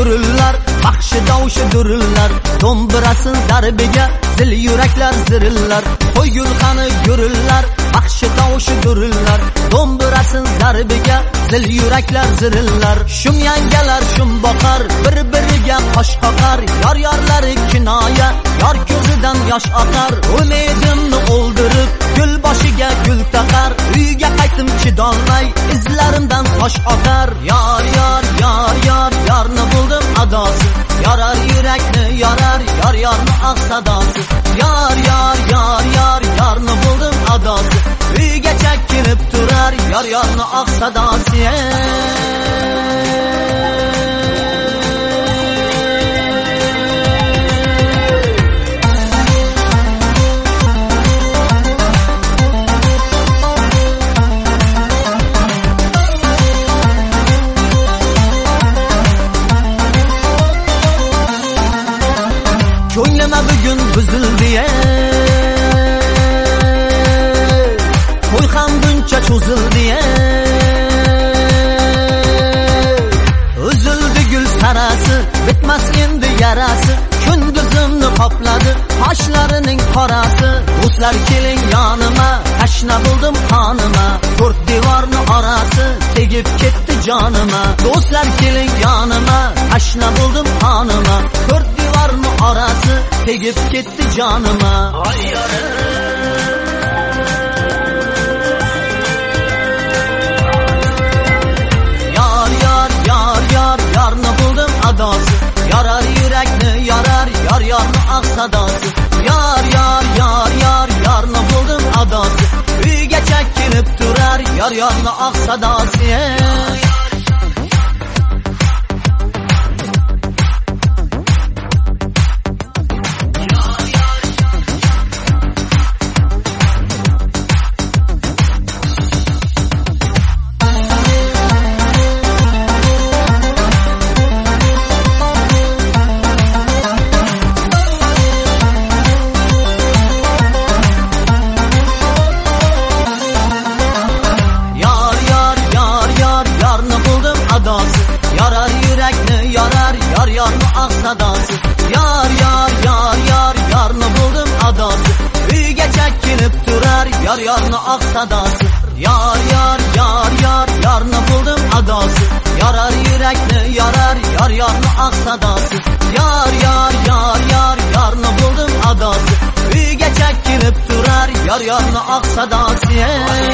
gurullar, baxshi davshi durullar, do'mbirasin darbiga zil yuraklar zirillar. Qo'y gulxani gurullar, baxshi davshi durullar, do'mbirasin darbiga zil yuraklar zirillar. Shum yangalar shum boqar, bir-biriga qosh qoqar, yor-yorlari kinoya, yor ko'zidan yosh oqar. Umidimni o'ldirib, gul boshiga gul taqar, uyga qaytdim chidolmay, izlarimdan tosh oqar. Yor yor yor yor yorni buldim adosi, yorar yurakni yorar, yor yorni oq sadosi. Yor yor yor yor yorni buldim adosi, uyga chakkinib turar, yor yorni oq sadosi. Ko'nglima bugun buzildi, to'y ham buncha cho'zildi, uzildi gul sarasi, bitmas endi yarasi, kunduzimni qopladi qoshlarining qorasi. Do'stlar keling yonima, tashna bo'ldim qonima, to'rt devorni orasi tegib ketdi jonima. Do'stlar keling yonima, tashna bo'ldim qonima, to'rt devorni orasi tegib ketdi jonima. Yor yor yor yor yorni buldim adosi, yorar yurakni yorar, yor yorni oq sadosi. Yor yor yor yor yorni buldim adosi, uyga chakkinib turar, yor yorni oq sadosi. Yorar yurakni yorar, yor yorni oq sadosi. Yor yor yor yor yorni buldim adosi, uyga chakkinib turar, yor yorni oq sadosi. Yor yor yor yor yorni buldim adosi, yorar yurakni yorar, yor yorni oq sadosi. Yor yor yor yor yorni buldim adosi, uyga chakkinib turar, yor yorni oq sadosi.